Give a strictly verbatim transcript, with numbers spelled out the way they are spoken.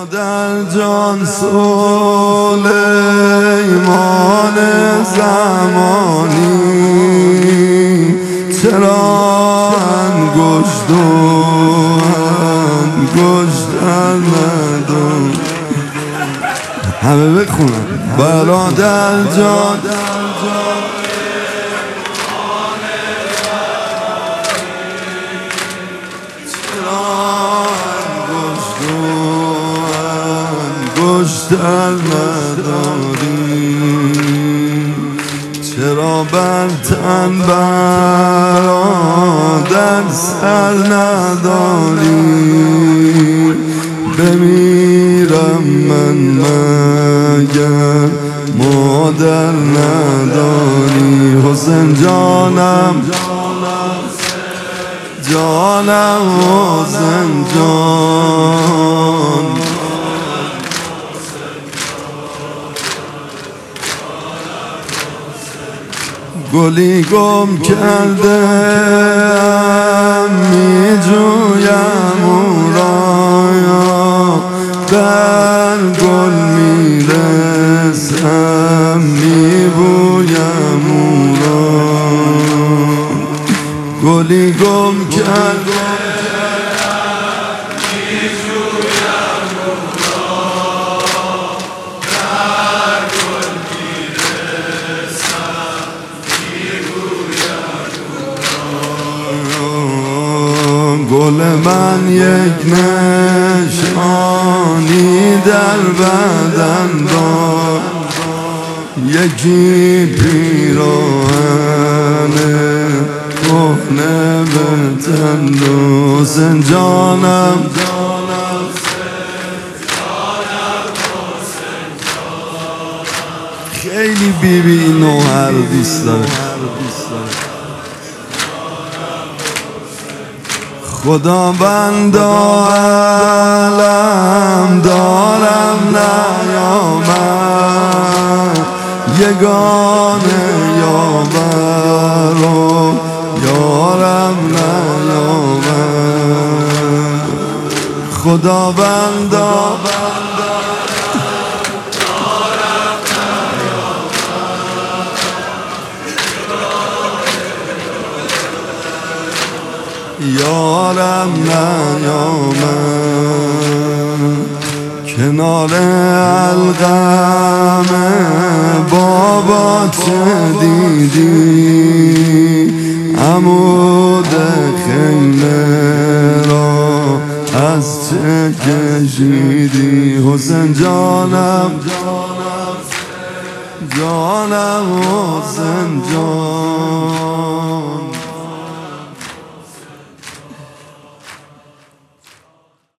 برادر جان سلیمان زمانی چرا انگشت و انگشت ندارد. همه بخونن برادر جان انگشتر نداری، چرا بر تن برادر سر نداری. بمیرم من مگر مادر نداری. حسین جانم جانم حسین جان، گلی گم کردم می جویم او را، در گل می رسم می بویم او را. گلی گم کردم گل من یک نشانی در بدن دارد، یکی پیراهن کهنه به تن دارد. حسین جانم خیلی بی بی این نوحه رو دوست داره. خدا بندا علم دارم نیامد، یگانه یاور و یارم نیامد. خدا بندا یارم نیامد. کنار القم بابا چه دیدی، عمود خیمه را از چه کشیدی. حسین جانم جانم حسین جان،